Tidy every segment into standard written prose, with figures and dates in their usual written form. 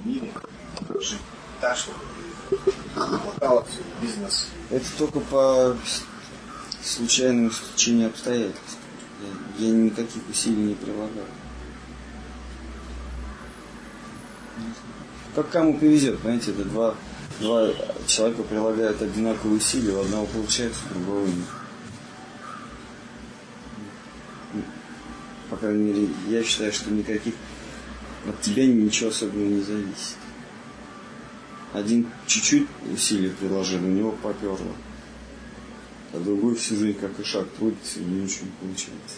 мире, жить так, чтобы хватало все, бизнес. Это только по случайному стечению обстоятельств. Я никаких усилий не прилагаю. Как кому повезет, понимаете, это два человека прилагают одинаковые усилия, у одного получается, у другого нет. По крайней мере, я считаю, что никаких от тебя ничего особенного не зависит. Один чуть-чуть усилий приложил, у него поперло. А другой всю жизнь как и шаг трудится, и ничего не получается.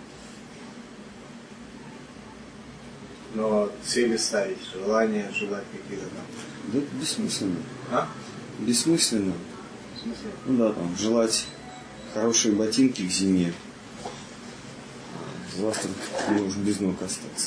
Но цели ставить, желания желать какие-то там. Да это бессмысленно. А? Бессмысленно. В смысле? Ну да, там, желать хорошие ботинки к зиме. Завтра ты можешь без ног остаться.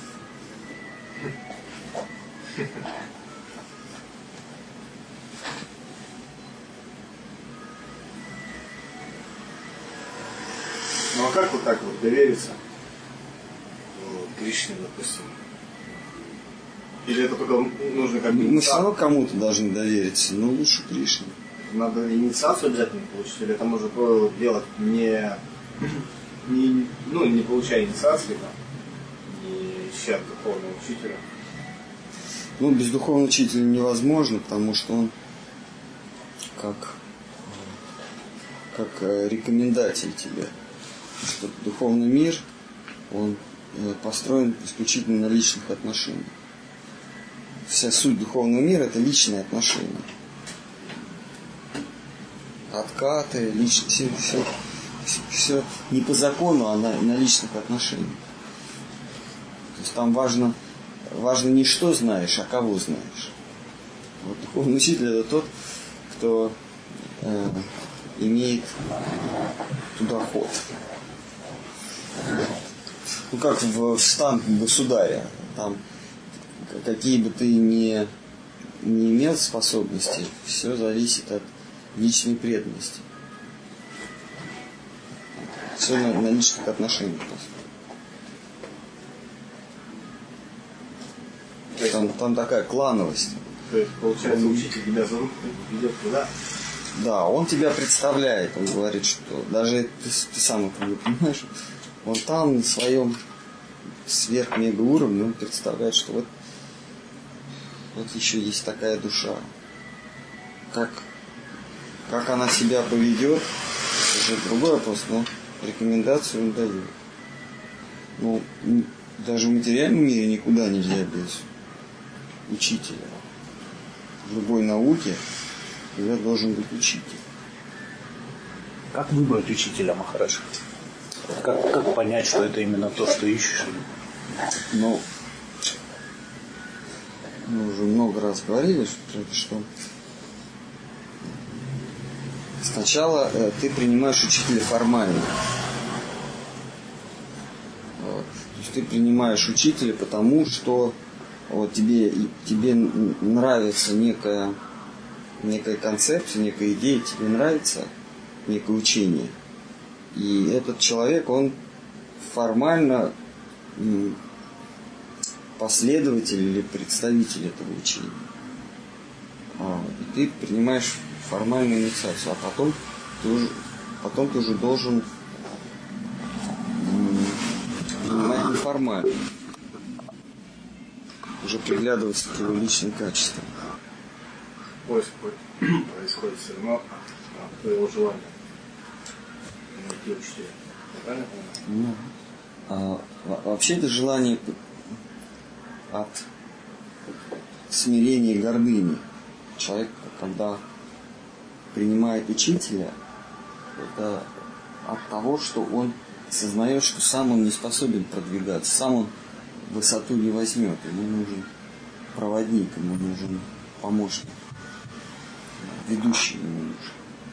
Ну а как вот так вот довериться Кришне, допустим? Или это только нужно как-то... Мы все равно кому-то должны довериться, но лучше Кришне. Надо инициацию обязательно получить, или это можно делать не получая инициации, там, не ища духовного учителя? Ну, без духовного учителя невозможно, потому что он как рекомендатель тебе. Что духовный мир, он построен исключительно на личных отношениях. Вся суть духовного мира – это личные отношения. Откаты, личные, все не по закону, а на личных отношениях. То есть там важно не что знаешь, а кого знаешь. Вот духовный учитель – это тот, кто имеет туда ход. Ну как в стан государя. Там какие бы ты ни имел способности, все зависит от личной преданности. Все на личных отношениях. Там такая клановость. То есть, получается, учитель тебя за руку ведет туда? Да, он тебя представляет, он говорит, что даже ты сам это не понимаешь, он там на своем сверхмега-уровне, он представляет, что вот еще есть такая душа. Как она себя поведет, это уже другой вопрос, но рекомендацию он дает. Ну, даже в материальном мире никуда нельзя без учителя. В любой науке у тебя должен быть учитель. Как выбрать учителя, Махарадж? Как понять, что это именно то, что ищешь? Ну, мы уже много раз говорили, что сначала ты принимаешь учителя формально. Вот. То есть ты принимаешь учителя потому, что вот тебе нравится некая концепция, некая идея, тебе нравится некое учение. И этот человек, он формально последователь или представитель этого учения. И ты принимаешь формальную инициацию, а потом ты уже должен принимать неформально. Уже приглядываться к его личным качествам. Поиск происходит все равно от твоего желания найти учителя. Правильно понимаю? Вообще это желание от смирения и гордыни. Человек, когда принимает учителя, это от того, что он сознает, что сам он не способен продвигаться, сам он высоту не возьмет, ему нужен проводник, ему нужен помощник, ведущий ему нужен.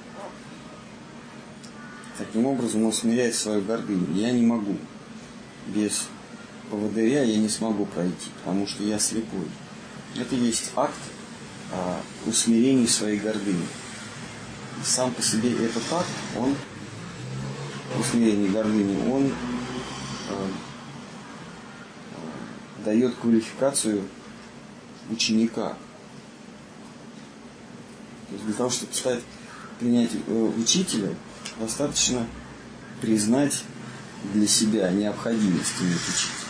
Таким образом он смиряет свою гордыню. Я не могу. Без поводыря я не смогу пройти, потому что я слепой. Это есть акт усмирения своей гордыни. И сам по себе этот акт, он усмирение гордыни, он дает квалификацию ученика. То есть для того, чтобы принять учителя, достаточно признать для себя необходимость иметь учителя.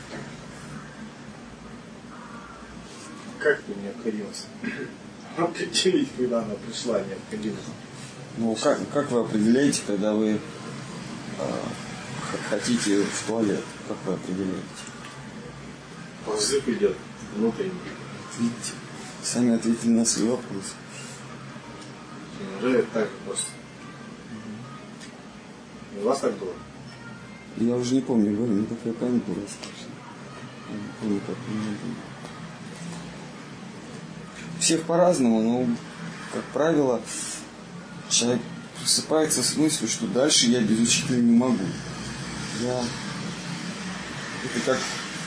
Как это необходимость? Определить, когда она пришла, необходимость. Ну, как вы определяете, когда вы хотите в туалет? Как вы определяете? Позыв идет внутренний. Видите, сами ответили на свой вопрос. Неужели это так же просто? У вас так было? Я уже не помню, говорю, какая память была страшная. Я не помню, как у меня было. Всех по-разному, но, как правило, человек просыпается с мыслью, что дальше я без учителя не могу. Это как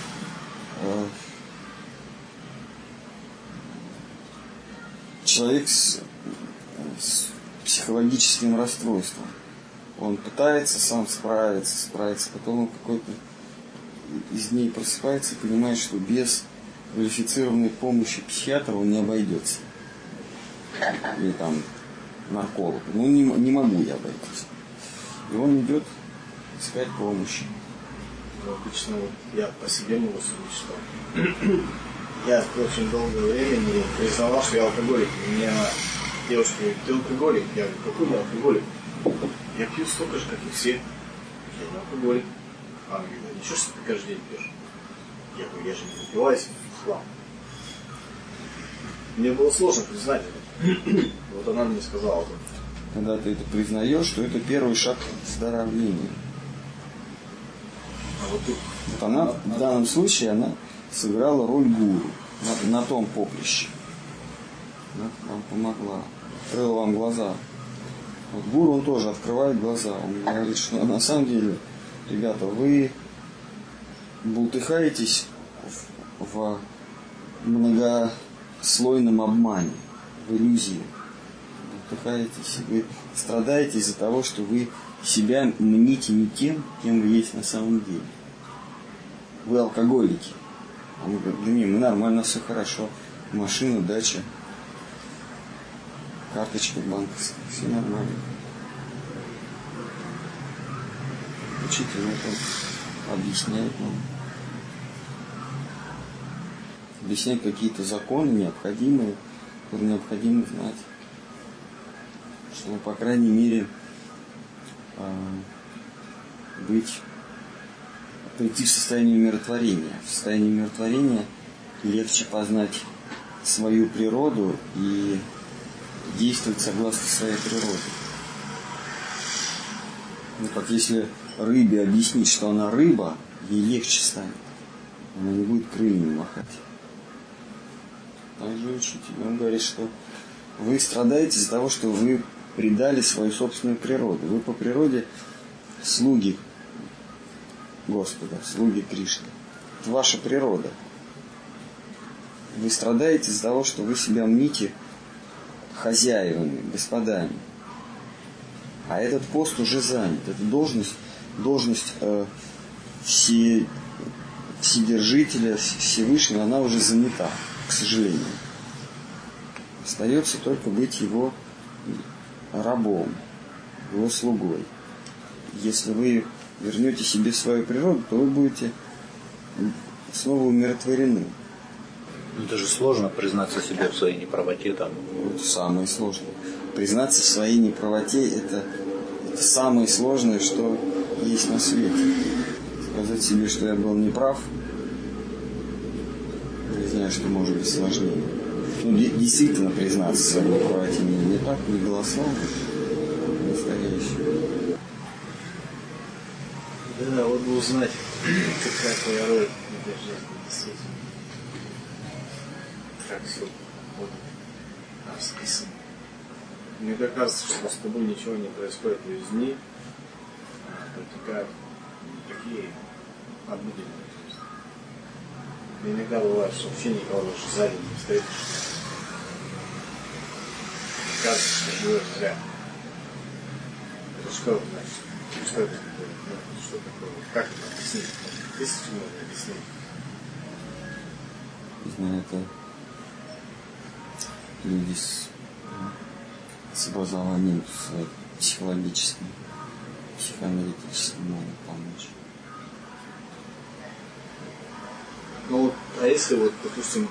человек с психологическим расстройством. Он пытается сам справиться, потом он какой-то из дней просыпается и понимает, что без квалифицированной помощи психиатра он не обойдется. Или там нарколога. Ну, не могу я обойтись. И он идет искать помощи. Ну, обычно я по себе могу судить, что я очень долгое время не признавал, что я алкоголик. Меня девушка говорит, ты алкоголик? Я говорю, какой я алкоголик? Я пью столько же, как и все. Я не алкоголик. Она говорит, да ничего, что ты каждый день пьешь. Я говорю, я же не напиваюсь в хлам. Мне было сложно признать это. Вот она мне сказала. Когда ты это признаешь, что это первый шаг к выздоровлению. А вот, Вот она, в данном случае, она сыграла роль гуру на том поприще. Она вам помогла, открыла вам глаза. Вот гуру, он тоже открывает глаза. Он говорит, что на самом деле, ребята, вы бултыхаетесь в многослойном обмане, в иллюзии. Бултыхаетесь, вы страдаете из-за того, что вы себя мните не тем, кем вы есть на самом деле. Вы алкоголики. Он говорит, да не, мы нормально, все хорошо. Машина, дача, карточка банковская, все нормально. Учитель это объясняет нам. Объясняет какие-то законы необходимые, которые необходимо знать. Чтобы, по крайней мере, прийти в состояние умиротворения. В состоянии умиротворения легче познать свою природу и действовать согласно своей природе. Ну, как если рыбе объяснить, что она рыба, ей легче станет. Она не будет крыльями махать. Так же учитель. Он говорит, что вы страдаете из-за того, что вы предали свою собственную природу. Вы по природе слуги Господа, слуги Кришны. Это ваша природа. Вы страдаете из-за того, что вы себя мните хозяевами, господами. А этот пост уже занят. Эта должность вседержителя, Всевышнего, она уже занята, к сожалению. Остается только быть его рабом, его слугой. Если вы вернете себе свою природу, то вы будете снова умиротворены. Это же сложно признаться себе в своей неправоте. Там. Это самое сложное. Признаться в своей неправоте – это самое сложное, что есть на свете. Сказать себе, что я был неправ, не знаю, что может быть сложнее. Ну, действительно признаться в своей неправоте не так, не голословно, настоящее. Да, вот бы узнать, какая твоя роль в этой жизни, действительно. Как все вот расписано. Мне так кажется, что с тобой ничего не происходит в жизни, протекают такие обыденные. Иногда бывает, что вообще никого даже сзади не встретишь. Кажется, что живешь зря. Это что значит? Что это такое? Что такое? Как это объяснить? Тысячу можно объяснить. Не знаю, это люди с образованием психологическим, психоаналитическим могут помочь. Ну вот, а если вот, допустим,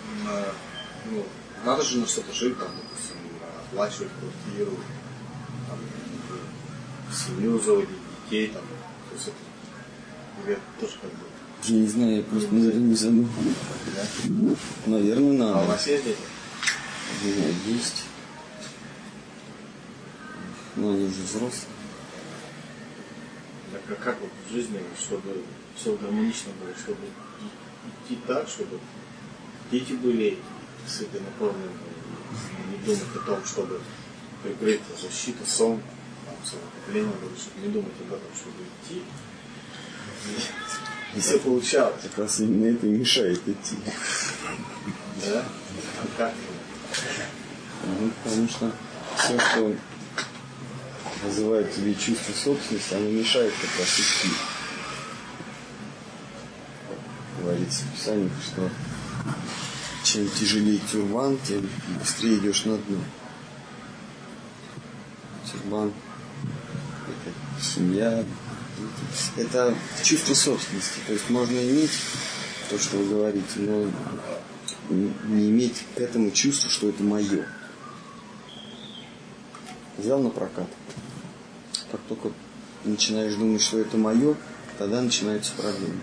надо же на что-то жить, там, допустим, оплачивать квартиру, там, семью заводить, детей, там, то есть это тоже как бы. Я не знаю, я просто не задумал. Да? Наверное, надо. А у вас есть дети? У меня есть. Но они уже взрослые. Так а как вот в жизни, чтобы все гармонично было, чтобы идти так, чтобы дети были сыты, наполнены, не думать о том, чтобы прикрыть защиту, сон, самопоколение было, чтобы не думать об этом, чтобы идти. И все получалось. Как раз именно это и мешает идти. Да? А как? Ну, потому что все, что вызывает в тебе чувство собственности, оно мешает как раз идти. Говорится в Писании, что чем тяжелее тюрбан, тем быстрее идешь на дно. Тюрбан — это семья, это чувство собственности. То есть можно иметь то, что вы говорите, но не иметь к этому чувства, что это мое. Взял на прокат. Как только начинаешь думать, что это мое, тогда начинаются проблемы.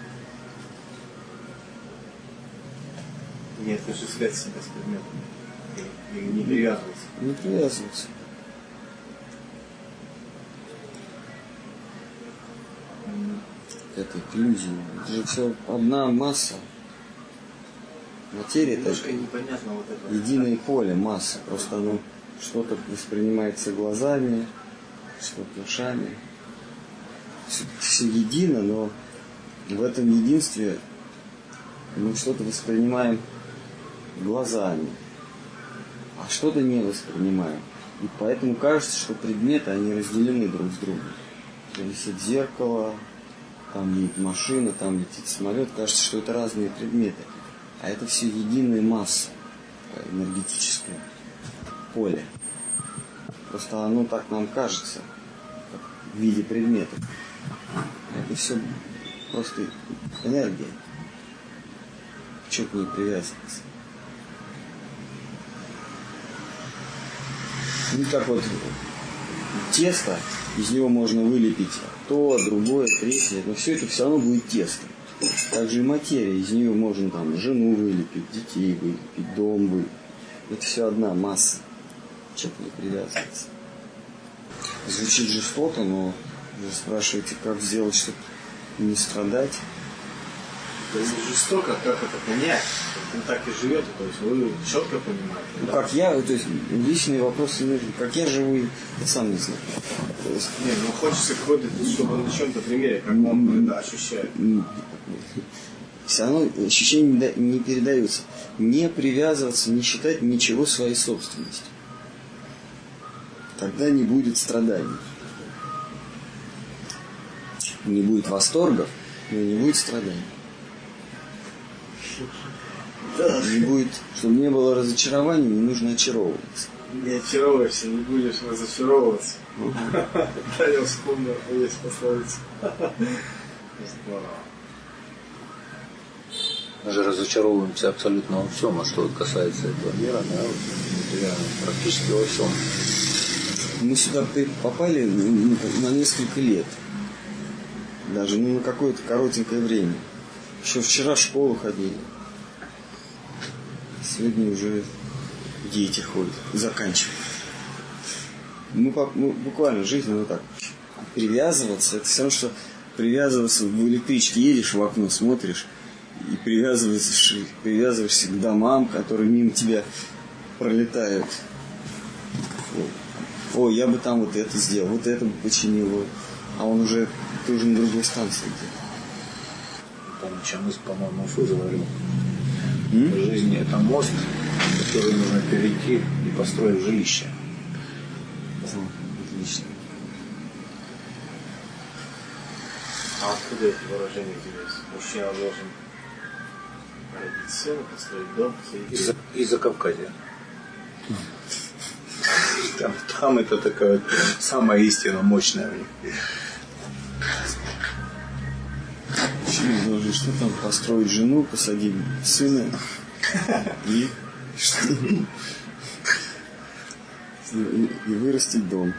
Не отождествлять себя с предметом. Или не привязываться. Не привязываться. Это иллюзия. Это же все одна масса. Материя — это непонятно вот это. единое поле, масса. Просто оно что-то воспринимается глазами, что-то ушами. Все едино, но в этом единстве мы что-то воспринимаем глазами, а что-то не воспринимаем. И поэтому кажется, что предметы, они разделены друг с другом. Висит зеркало, там едет машина, там летит самолет. Кажется, что это разные предметы. А это все единая масса, энергетическое поле. Просто оно так нам кажется, как в виде предметов. Это все просто энергия. Чего к ней привязываться? Ну как вот тесто, из него можно вылепить то, другое, третье, но все это все равно будет тесто. Также и материя, из нее можно там жену вылепить, детей вылепить, дом вылепить. Это все одна масса. Чего к ней привязываться? Звучит жестоко, но вы спрашиваете, как сделать, чтобы не страдать. То есть жестоко, как это понять? Он так и живет, то есть вы четко понимаете. Ну, да? Как я, то есть личные вопросы, как я живу, я сам не знаю. Есть... Нет, ну хочется какой-то, чтобы на чем-то примере, как он это ощущает. Все равно ощущения не передаются. Не привязываться, не считать ничего своей собственностью. Тогда не будет страданий. Не будет восторгов, но не будет страданий. Не будет, чтобы не было разочарований, не нужно очаровываться. Не очаровывайся, не будешь разочаровываться. Да, я вспомнил, есть пословица. Мы же разочаровываемся абсолютно во всем, а что касается этого мира, да, вот, практически во всем. Мы сюда попали на несколько лет. Даже на какое-то коротенькое время. Еще вчера в школу ходили. Сегодня уже дети ходят, заканчивают. Мы буквально жизнь, ну так, привязываться, это все равно, что привязываться в электричке, едешь в окно, смотришь, и привязываешься к домам, которые мимо тебя пролетают. О, я бы там вот это сделал, вот это бы починил, а он уже, ты уже на другой станции где-то. Там Чамыс, по-моему, Фуза говорил. В жизни это мост, который нужно перейти и построить жилище. Отлично. А откуда эти выражения взялись? Мужчина должен родить сына, построить дом, Из-за Кавказа. Там это такая самая истина мощная у них. Почему должен что там построить жену, посадить сына и вырастить дом.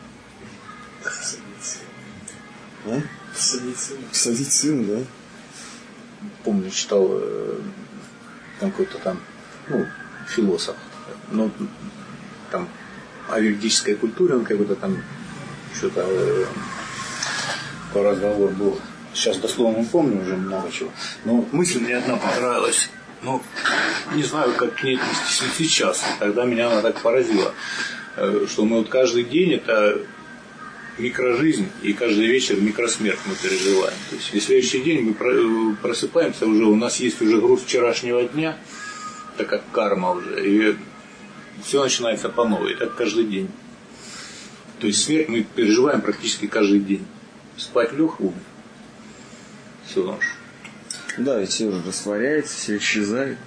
А? Посадить сына, да? Помню, читал там какой-то там, философ. Ну, там о ведической культуре, он какой-то там что-то по разговор был. Сейчас дословно не помню уже много чего. Но мысль мне одна понравилась. Ну, не знаю, как к ней отнестись сейчас. Тогда меня она так поразила. Что мы вот каждый день это микрожизнь, и каждый вечер микросмерть мы переживаем. То есть, и следующий день мы просыпаемся уже, у нас есть уже груз вчерашнего дня, так как карма уже, и все начинается по новой, так каждый день. То есть смерть мы переживаем практически каждый день. Спать лег, умер. Все нож. Да, ведь все уже растворяется, все исчезает.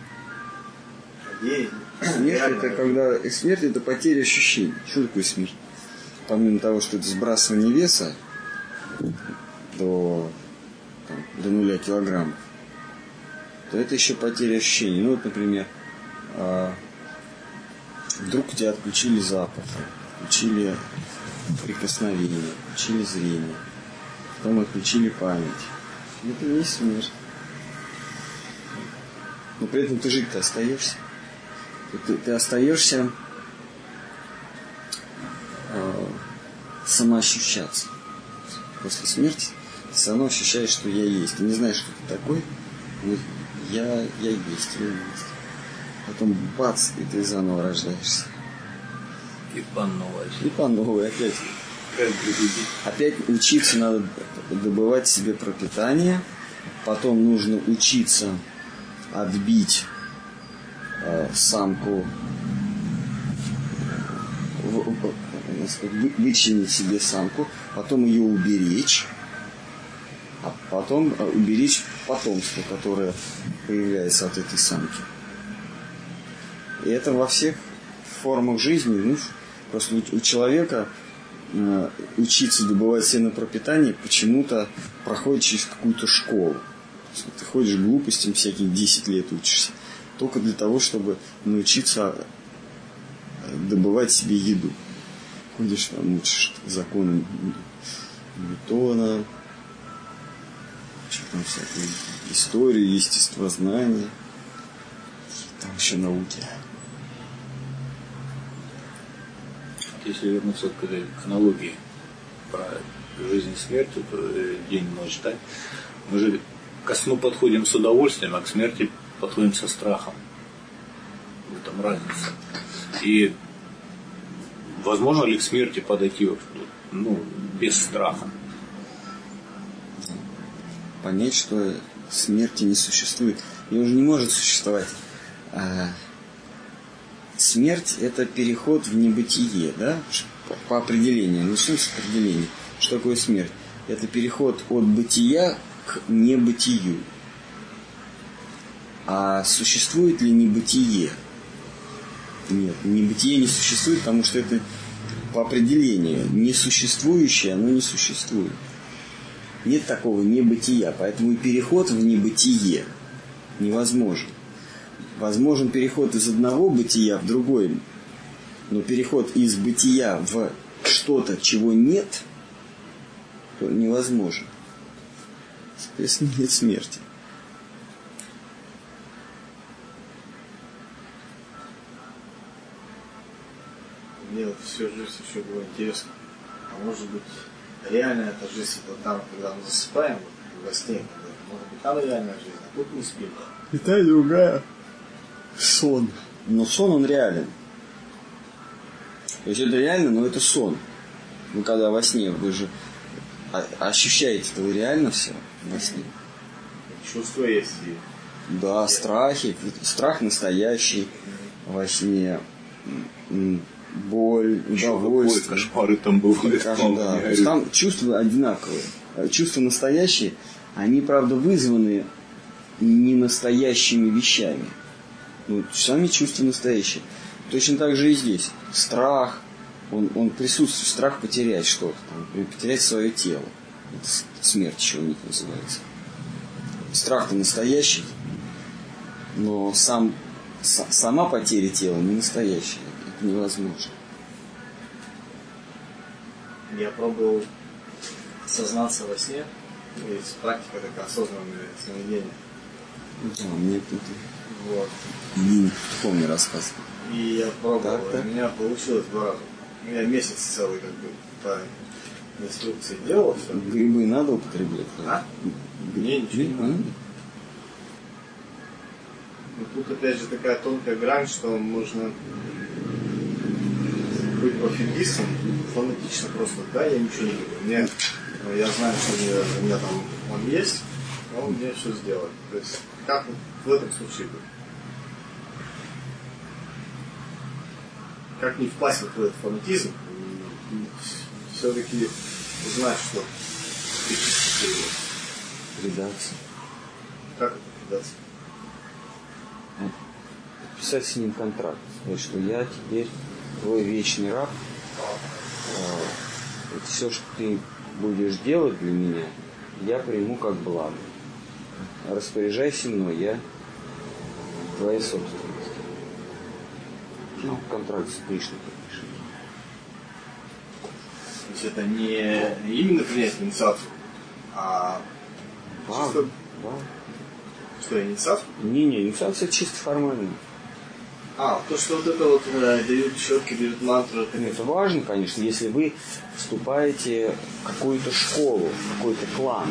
Смерть это потеря ощущений. Что такое смерть? Помимо того, что это сбрасывание веса до 0 килограммов, то это еще потеря ощущений. Ну вот, например, вдруг у тебя отключили запах, отключили прикосновение, отключили зрение, потом отключили память. Это не смерть. Но при этом ты жить-то остаешься. Ты остаешься самоощущаться. После смерти ты все равно ощущаешь, что я есть. Ты не знаешь, что ты такой, но я есть, я есть. Потом бац, и ты заново рождаешься. И по новой. И по новой опять. Опять учиться надо добывать себе пропитание. Потом нужно учиться отбить самку, вычленить себе самку, потом ее уберечь, а потом уберечь потомство, которое появляется от этой самки. И это во всех формах жизни. Ну, просто у человека учиться добывать себе на пропитание почему-то проходит через какую-то школу. Ты ходишь глупостям всяких 10 лет учишься. Только для того, чтобы научиться добывать себе еду. Ходишь там, учишь законы Ньютона, что там всякие истории, естествознание, там еще науки. Если вернуться к этой аналогии про жизнь и смерть, то день и ночь, да? Мы же ко сну подходим с удовольствием, а к смерти подходим со страхом. В этом разница. И возможно ли к смерти подойти без страха? Понять, что смерти не существует. И уже не может существовать. Смерть – это переход в небытие, да? По определению. Начнем с определения. Что такое смерть? Это переход от бытия к небытию. А существует ли небытие? Нет, небытие не существует, потому что это по определению несуществующее, оно не существует. Нет такого небытия, поэтому и переход в небытие невозможен. Возможен переход из одного бытия в другое, но переход из бытия в что-то, чего нет, то невозможен. Соответственно, нет смерти. Мне вот всю жизнь еще было интересно. А может быть, реальная эта жизнь, это там, когда мы засыпаем, вот, во сне, может быть, там реальная жизнь, а тут не спим. И та, и другая. Сон. Но сон, он реален. То есть это реально, но это сон. Вы когда во сне, вы же ощущаете, что вы реально все во сне. Чувство есть. Да, страхи. Страх настоящий во сне. Боль, удовольствие. Кошмары там бывают. Да. Там чувства одинаковые. Чувства настоящие, они, правда, вызваны не настоящими вещами. Сами чувства настоящие. Точно так же и здесь. Страх, он присутствует, страх потерять что-то, потерять свое тело. Это смерть еще у них называется. Страх-то настоящий, но сама потеря тела не настоящая. Это невозможно. Я пробовал сознаться во сне. Есть практика такая, осознанное сновидение. Да, мне тут вот. Кто мне рассказывал. И я пробовал, так. У меня получилось 2 раза. Я месяц целый как бы по инструкции делал все. Грибы надо употреблять? А? Мне ничего не надо. Но тут опять же такая тонкая грань, что можно быть пофигистом, фанатично просто, да, я ничего не люблю. Я знаю, что у меня там он есть, а он мне все сделает. То есть как в этом случае быть? Как не впасть в этот фанатизм и все-таки узнать, что ты чистый. Предаться. Как это предаться? Писать с ним контракт. Сказать, что я теперь твой вечный раб. Все, что ты будешь делать для меня, я приму как благо. Распоряжайся мной, я твоя собственность. Контракт с Кришной подпиши. То есть это не именно принять инициацию, а чисто... Что, инициацию? Не, инициация чисто формальная. То, что вот это вот дают четки, дают мантры. Это важно, конечно, если вы вступаете в какую-то школу, в какой-то клан.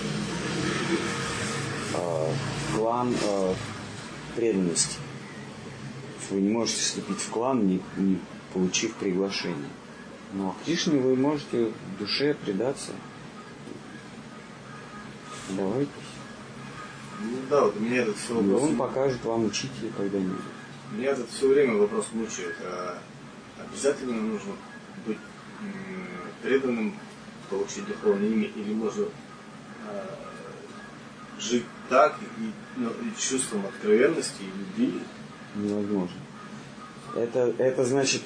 Клан преданности. Вы не можете вступить в клан, не получив приглашение. Но к Кришне вы можете в душе предаться. Давайте. Ну да, вот меня этот все вопрос... Он покажет вам учителя когда-нибудь. Меня это все время вопрос мучает. Обязательно нужно быть преданным, получить духовное имя, или можно жить так и чувством откровенности и любви? Невозможно. Это значит,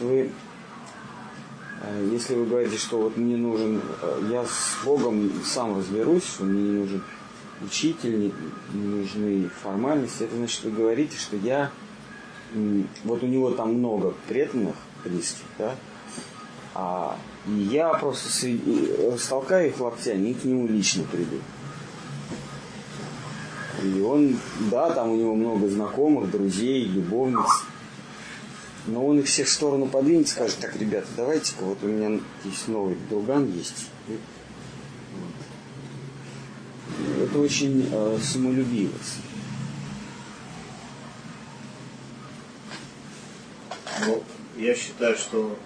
если вы говорите, что вот мне нужен, я с Богом сам разберусь, что мне не нужен учитель, не нужны формальности, это значит, вы говорите, что я, вот у него там много преданных, близких, да, и я просто растолкаю их локтями и к нему лично приду. И он, да, там у него много знакомых, друзей, любовниц. Но он их всех в сторону подвинет и скажет: так, ребята, давайте-ка, вот у меня здесь новый друган есть. Это очень самолюбивость. Ну, я считаю, что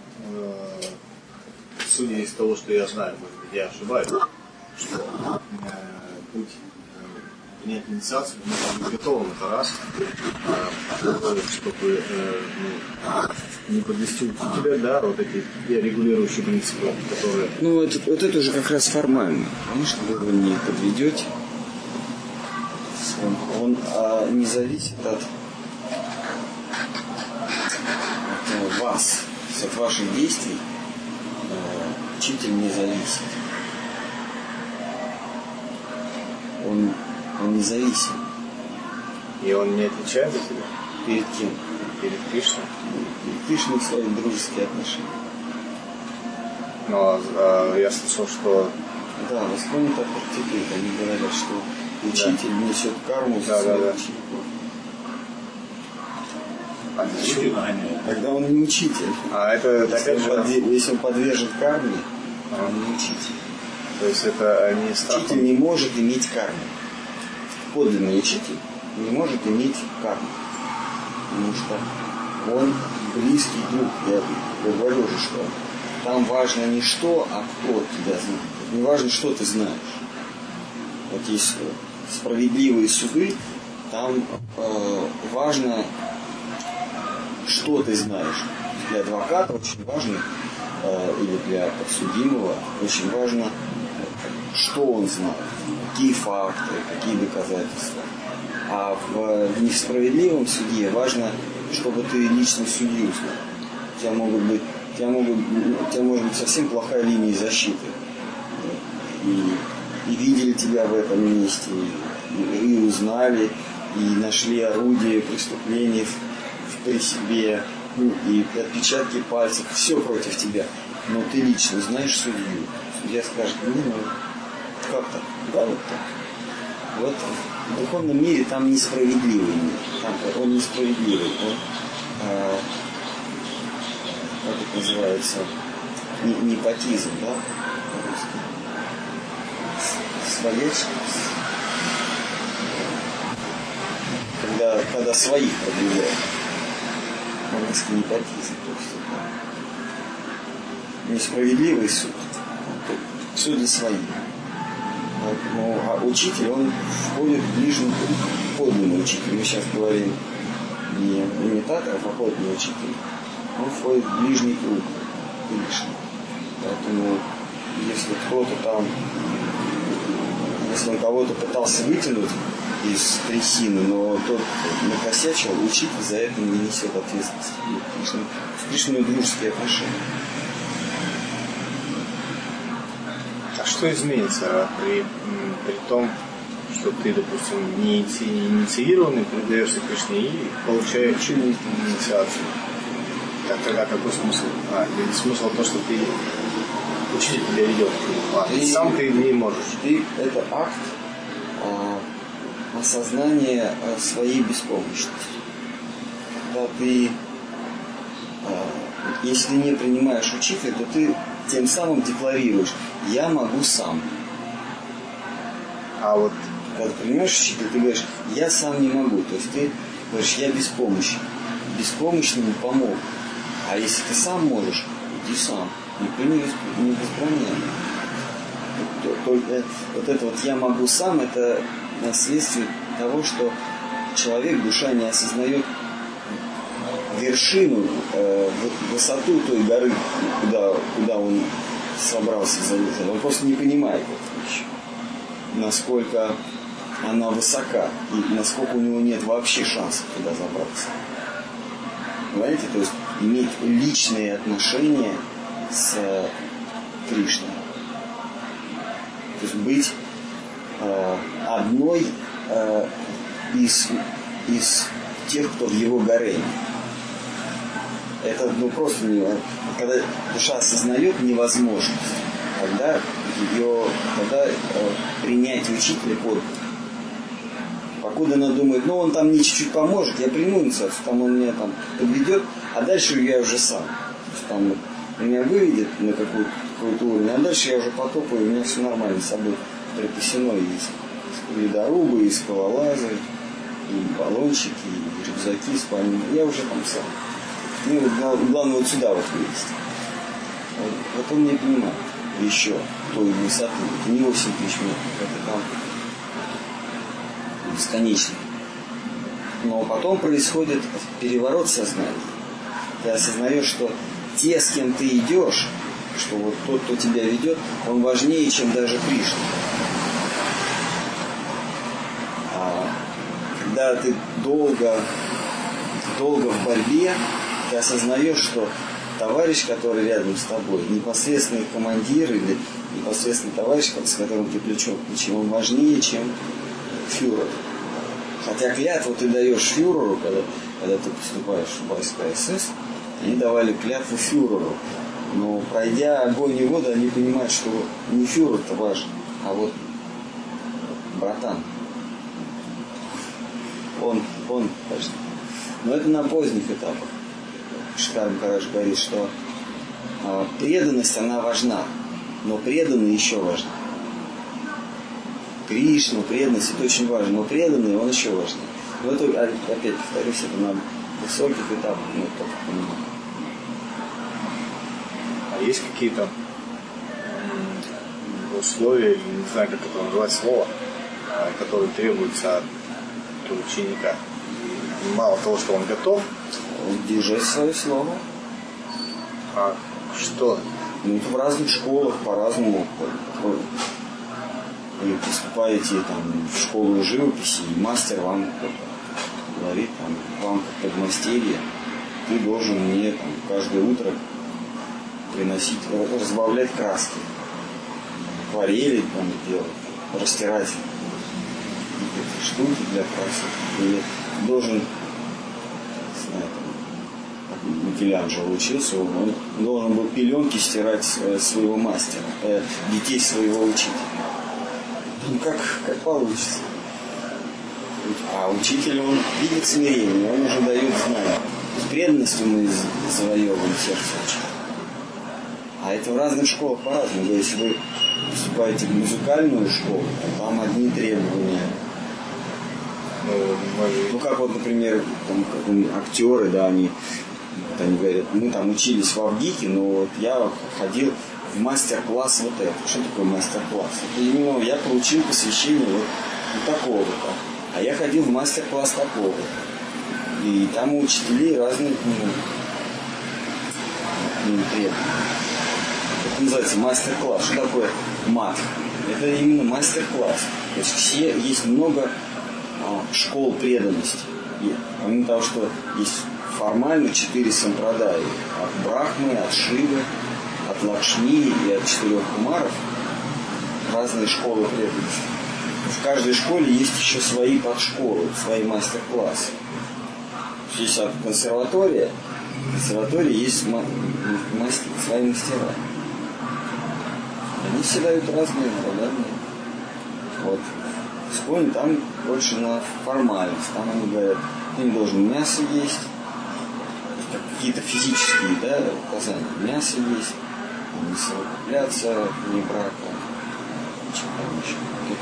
судя из того, что я знаю, может быть, я ошибаюсь, что путь принять инициацию, нужно быть готовым, это раз, чтобы не подвести тебя, да, вот эти регулирующие принципы, которые... Ну, вот это уже как раз формально. Конечно, вы его не подведете. Он не зависит от вас, от ваших действий. Учитель не зависит. Он независим. И он не отвечает за тебя? Перед кем? Перед Кришной? Перед Кришной свои дружеские отношения. Но я слышал, что... Да, восходит от практики. Они говорят, что учитель несет карму за своих учеников. Тогда он не учитель. Если он подвержен карме, он не учитель. То есть это не страх. Учитель не может иметь карму. Подлинный учитель не может иметь карму. Потому что он близкий друг. Я говорю же, что там важно не что, а кто тебя знает. Не важно, что ты знаешь. Вот есть справедливые суды, там важно, что ты знаешь. Для адвоката очень важно, или для подсудимого, очень важно, что он знает, какие факты, какие доказательства. А в несправедливом суде важно, чтобы ты лично судью знал. У тебя может быть совсем плохая линия защиты. И видели тебя в этом месте, и узнали, и нашли орудие преступлений при себе, и отпечатки пальцев, все против тебя. Но ты лично знаешь судью. Судья скажет, как так? Да, вот так. Вот в духовном мире там несправедливый мир. Там он несправедливый. Он, как это называется, непотизм, да? Своячность. Когда своих продвигают. По-русски непотизм. То есть это несправедливый суд. Суд для своих. Поэтому, а учитель, он входит в ближний круг. Подлинный учитель. Мы сейчас говорим не имитаторов, а подлинный учитель. Он входит в ближний круг. Поэтому, если кто-то там, если он кого-то пытался вытянуть из трясины, но тот накосячил, учитель за это не несет ответственности. Слишком дружеские отношения. А что изменится при том, что ты, допустим, не инициированный, передаешься Кришне и получаешь инициацию? Тогда какой смысл? Смысл то, что ты учитель тебя ведет. Сам ты не можешь. Это акт осознания своей беспомощности. Когда ты, если не принимаешь учителя, то ты тем самым декларируешь: я могу сам. А вот когда ты принимаешь учителя, ты говоришь: я сам не могу. То есть ты говоришь: я беспомощен. Беспомощному помог. А если ты сам можешь, иди сам. Никто не возбраняет. Только вот это вот «я могу сам» — это следствие того, что человек, душа, не осознает вершину, высоту той горы, куда он собрался залезть. Он просто не понимает этого еще. Насколько она высока и насколько у него нет вообще шансов туда забраться. Понимаете? То есть иметь личные отношения с Кришной. То есть быть одной из тех, кто в его гареме. Это просто когда душа осознает невозможность, тогда принять учителя подвиг. Покуда она думает: он там мне чуть-чуть поможет, я приму инициацию, там он меня там подведет, а дальше я уже сам. То есть там меня выведет на какой-то уровень, а дальше я уже потопаю, у меня все нормально, с собой припасено и ледорубы, и скалолазы, и баллончики, и рюкзаки спальные. Я уже там сам. Мне главное вот сюда вот вылезти. Вот он не понимает еще той высоты. Это не 8 тысяч метров, это там бесконечно. Но потом происходит переворот сознания. Ты осознаешь, что те, с кем ты идешь, что вот тот, кто тебя ведет, он важнее, чем даже Кришна. Когда ты долго в борьбе, ты осознаешь, что товарищ, который рядом с тобой, непосредственный командир или непосредственный товарищ, с которым ты плечом к плечу, он важнее, чем фюрер. Хотя клятву ты даешь фюреру, когда ты поступаешь в войска СС, они давали клятву фюреру. Но пройдя огонь и воду, они понимают, что не фюрер-то важен, а вот братан. Он важен. Но это на поздних этапах. Шикар Махарадж говорит, что преданность, она важна, но преданный еще важнее. Кришна, преданность, это очень важно, но преданный, он еще важнее. Но это, опять повторюсь, это на высоких этапах мы только понимаем. А есть какие-то условия, не знаю, как это называть слово, которые требуются от ученика? И мало того, что он готов, держать свое слово. А что? В разных школах по-разному. Вы поступаете там в школу живописи, и мастер вам говорит, там, вам как подмастерье, ты должен мне там, каждое утро приносить, разбавлять краски, акварели там делать, растирать какие-то штуки для красок. И должен, не знаю, там, Микеланджело учился, он должен был пеленки стирать своего мастера, детей своего учителя. Ну как получится? А учитель, он видит смирение, он уже дает знания. С преданностью мы завоевываем сердце учителя. А это в разных школах по-разному. Если вы поступаете в музыкальную школу, то там одни требования. Ну как вот, например, там, актеры, да, они говорят, мы там учились в Авгике, но вот я ходил в мастер-класс вот это. Что такое мастер-класс? Это именно я получил посвящение вот такого-то. А я ходил в мастер-класс такого-то. И там у учителей разные требования. Это называется мастер-класс. Что такое мат? Это именно мастер-класс. То есть есть много школ преданности. И помимо того, что есть формально 4 сампрадаи. От Брахмы, от Шивы, от Лакшми и от 4 кумаров. Разные школы преданности. В каждой школе есть еще свои подшколы, свои мастер-классы. Есть консерватория. В консерватории есть свои мастера. Они все дают разные задания. Вот. Вспомни, там больше на формальность. Там они говорят, ты не должен мясо есть. Какие-то физические, да, указания. Мясо есть, не совокупляться, не брака. Ничего там еще.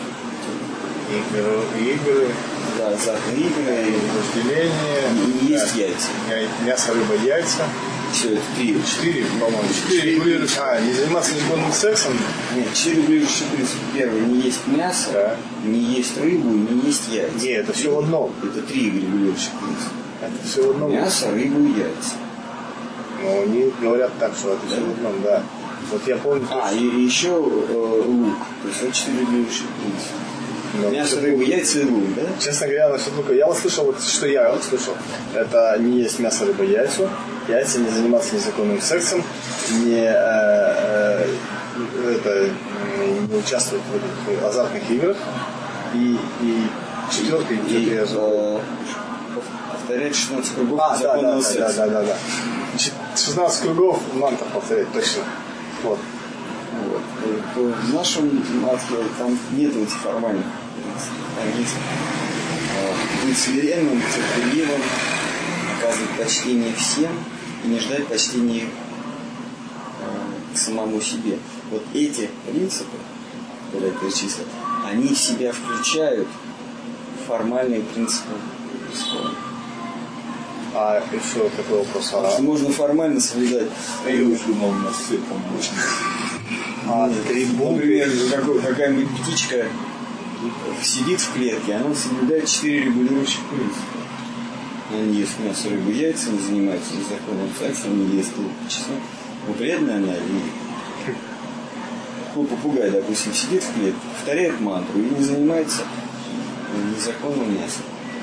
Игры. Да, азартные игры. Разделение. И есть яйца. Мясо, рыба, яйца. Все, это 4. 4, по-моему. 4 регулирующих. Не заниматься незаконным сексом. Нет, 4 регулирующих принципа. Первое, не есть мясо, да. Не есть рыбу, не есть яйца. Нет, это все в одном. Это 3 регулирующих принципа. Это все в одном. Мясо, рыбу и яйца. Ну, они говорят так, что это все в одном, да. Вот я помню. И еще лук. То есть вот 4 регулирующих принципа. Мясо, рыба, яйца и лук, да? Честно говоря, насчет лука, я услышал, вот, что я услышал. Это не есть мясо, рыба, яйца, не заниматься незаконным сексом, не участвовать в азартных играх. И четвертый, повторять 16 кругов незаконного секса. Да. 16 кругов мантр повторять, точно. Вот. В нашем матхе там нет этих формальных. Там есть быть смиренным, терпеливым, оказывать почтение всем и не ждать почтения к самому себе. Вот эти принципы, которые я перечислил, они в себя включают формальные принципы исхода. А еще такой вопрос. Можно формально соблюдать. Я уже думал, у нас все помощник. Например, какая-нибудь птичка сидит в клетке, она соблюдает 4 регулирующих принципа. Она не ест мясо, рыбу, яйца, не занимается незаконным сексом, не ест лук, чеснок. Ну, преданная она или нет? Ну, попугай, допустим, сидит в клетке, повторяет мантру и не занимается незаконным мясом.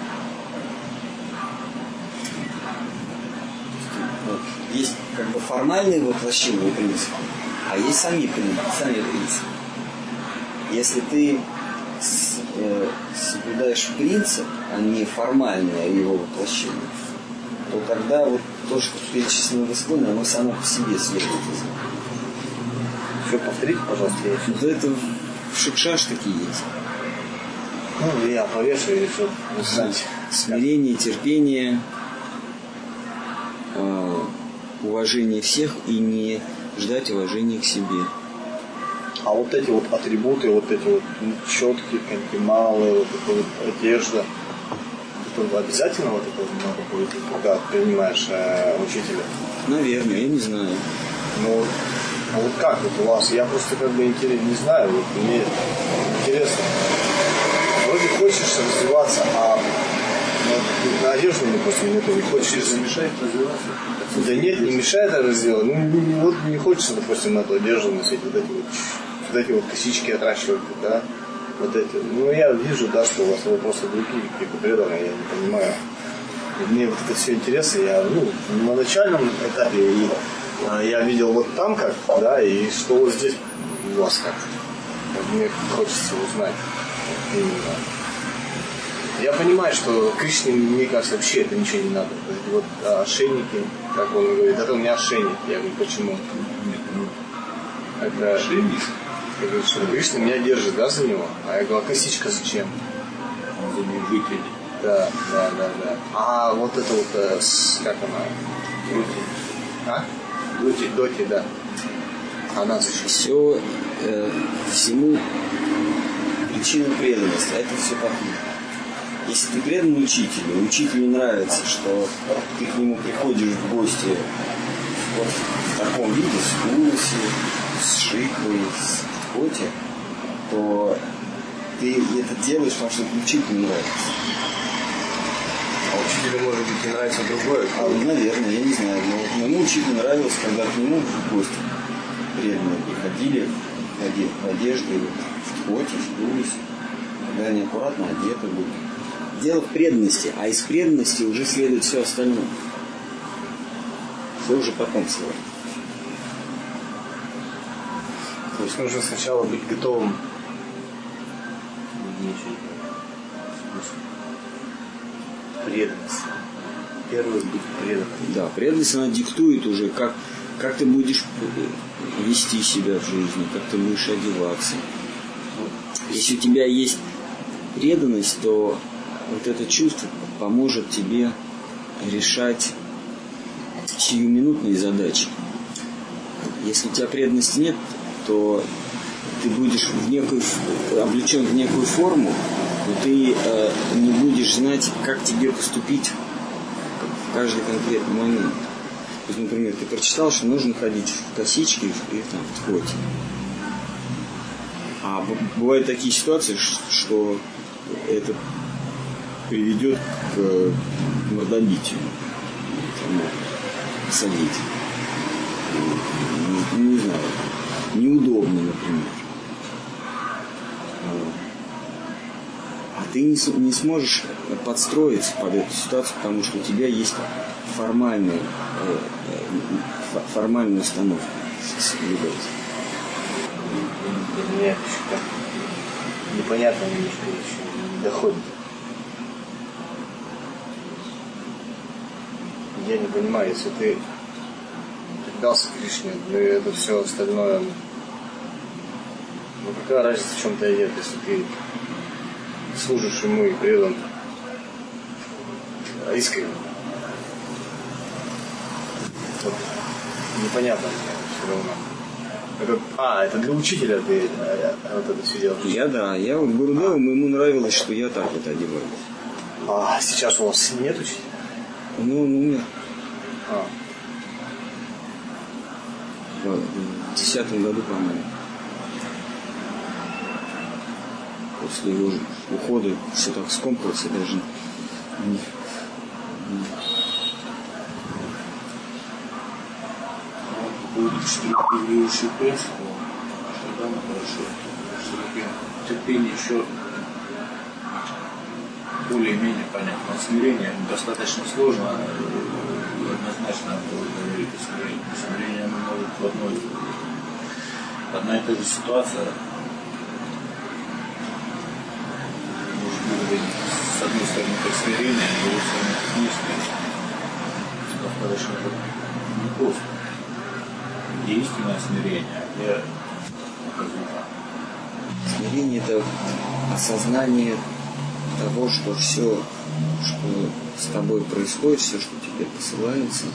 Есть как бы формальные воплощения принципов, а есть сами принципы. Если ты соблюдаешь принцип, а не формальное его воплощение, то тогда вот то, что перечислено в исходе, оно само по себе следует из этого. Еще повторите, пожалуйста. Вот это в шикшаш такие есть. Ну, я повешу еще. Смирение, терпение, уважение всех и не ждать уважения к себе. А вот эти вот атрибуты, вот эти вот четкие, кантималы, вот эта вот одежда, это обязательно вот это надо будет, когда принимаешь учителя? Наверное, я не знаю. Ну, а вот как вот у вас? Я просто как бы не знаю, вот мне интересно. Вроде хочешь развиваться, а на одежду, допустим, не хочешь замешать, развиваться. Да нет, не мешает развиваться. Ну, вот не хочется, допустим, эту одежду носить, вот эти вот косички отращивать, да, вот эти. Ну, я вижу, да, что у вас вопросы другие, какие-то преданные, я не понимаю. Мне вот это все интересно. Я, на начальном этапе я видел вот там как, да, и что вот здесь у вас как. Мне хочется узнать именно. Я понимаю, что Кришне, мне кажется, вообще это ничего не надо. Вот ошейники, как он говорит, это у меня ошейник. Я говорю, почему? Это ошейник? Я говорю, что Кришна меня держит, да, за него? А я говорю, а косичка зачем? Он за ним выкинет. Да. А вот это вот, как она? Доти. А? Доти, да. Она зачем? Всему причина преданности, а это все пофиг. Если ты предан учителю нравится, что ты к нему приходишь в гости вот в таком виде, с кулоси, с шикой, с коте, то ты это делаешь, потому что учителю нравится. А учителю, может быть, не нравится другое? Наверное, я не знаю. Но моему учителю нравилось, когда к нему в гости преданные приходили в одежде, в коте, в кулосе, когда они аккуратно одеты были. Дело в преданности, а из преданности уже следует все остальное. Все уже потом следует. То есть нужно сначала быть готовым. Преданность. Первый быть преданным. Да, преданность, она диктует уже, как ты будешь вести себя в жизни, как ты будешь одеваться. Если у тебя есть преданность, то вот это чувство поможет тебе решать сиюминутные задачи. Если у тебя преданности нет, то ты будешь облечен в некую форму, но ты не будешь знать, как тебе поступить в каждый конкретный момент. То есть, например, ты прочитал, что нужно ходить в косичке и в коте. А бывают такие ситуации, что это приведет к мордобитию. Садить. Не знаю. Неудобно, например. А ты не сможешь подстроиться под эту ситуацию, потому что у тебя есть формальная установка. Мне непонятно немножко еще не доходит. Я не понимаю, если ты предался Кришне, но это все остальное, какая разница, в чем ты одет, если ты служишь ему и предан искренне. Вот, непонятно мне все равно. Это для учителя ты вот это все делаешь? Я вот Гурудеву, ему нравилось, что я так вот одеваюсь. А сейчас у вас нет учителя? Ну, он умер. В 2010 году, по-моему. После его ухода все так скомкалось, я даже Будешь принципу, тогда хорошо. Терпение еще более-менее понятно. Смирение достаточно сложно, однозначно говорить о смирении. Смирение может в одна и та же ситуация может быть с одной стороны как смирение, с другой стороны как несмирение. Достаточно непросто. Где истинное смирение, а где результат. Смирение – это осознание того, что все, что с тобой происходит, все, что тебе посылается,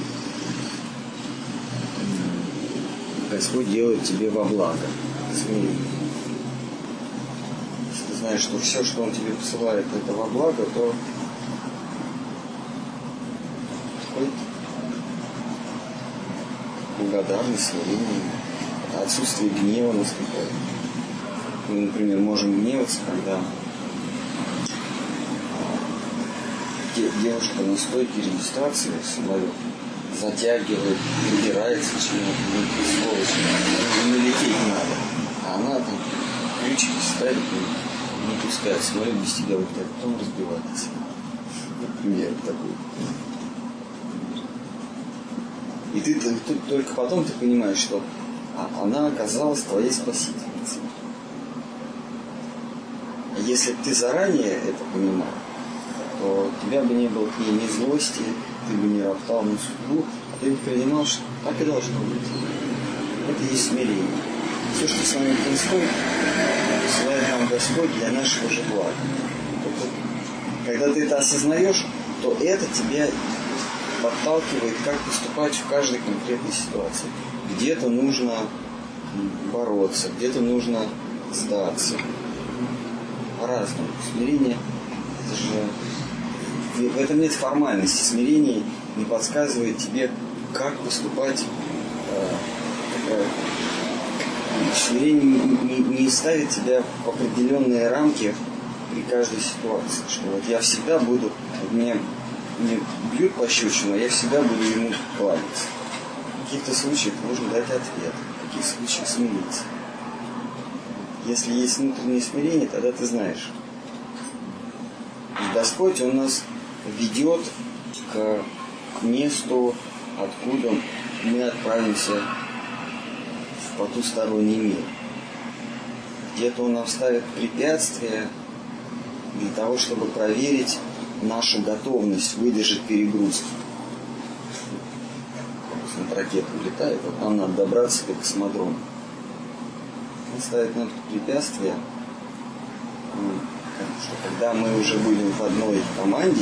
Господь делает тебе во благо. Смирение. Если ты знаешь, что все, что Он тебе посылает, это во благо, то благодарность, смирение, отсутствие гнева наступает. Мы, например, можем гневаться, когда девушка на стойке регистрации самолета затягивает, придирается чему-то, сволочь, налететь надо. А она там ключики ставит и не пускает самолет без тебя вот так, потом разбивается. например, такой. И ты только потом ты понимаешь, что она оказалась твоей спасительницей. А если бы ты заранее это понимал, то у тебя бы не было к ней ни злости, ты бы не роптал на судьбу, а ты бы принимал, что так и должно быть. Это и есть смирение. Все, что с нами происходит, посылает нам Господь для нашего же блага. Когда ты это осознаешь, то это тебя подталкивает, как поступать в каждой конкретной ситуации. Где-то нужно бороться, где-то нужно сдаться. По-разному. Смирение, это же... В этом нет формальности. Смирение не подсказывает тебе, как поступать. Смирение не ставит тебя в определенные рамки при каждой ситуации. Что вот я всегда буду... Мне бьют пощечину, а я всегда буду ему кланяться. В каких-то случаях нужно дать ответ, в каких случаях смириться. Если есть внутреннее смирение, тогда ты знаешь. И Господь, Он нас ведет к месту, откуда мы отправимся в потусторонний мир. Где-то Он нам ставит препятствия для того, чтобы проверить нашу готовность выдержать перегрузку. Допустим, ракета улетает, вот нам надо добраться до космодрома. Он ставит нам препятствия, что когда мы уже будем в одной команде,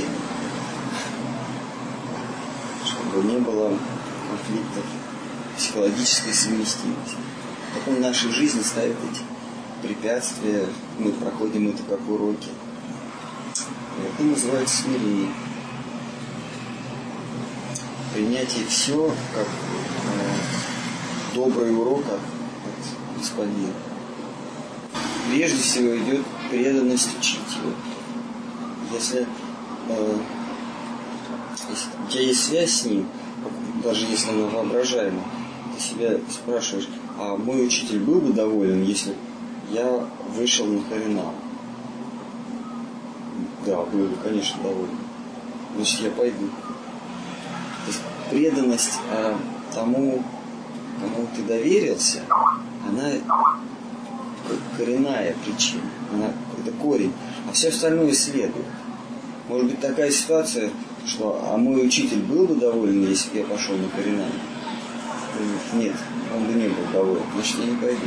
чтобы не было конфликтов психологической совместимости. Так Он в нашей жизни ставит эти препятствия, мы проходим это как уроки. Это называется смирение. Принятие все как добрый урок от Господина. Прежде всего идет преданность учителю. Если у тебя есть связь с ним, даже если она воображаема, ты себя спрашиваешь, а мой учитель был бы доволен, если я вышел на Харинам? Да, был бы, конечно, доволен. Значит, я пойду. То есть преданность тому, кому ты доверился, она коренная причина, она какой-то корень, а все остальное следует. Может быть такая ситуация, что а мой учитель был бы доволен, если бы я пошел на Харинам? Нет, он бы не был доволен, значит, я не пойду.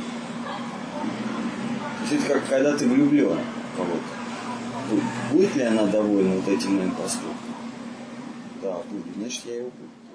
То есть это как когда ты влюблен в кого-то. Будет ли она довольна вот этим моим поступком? Да, будет. Значит, я его буду.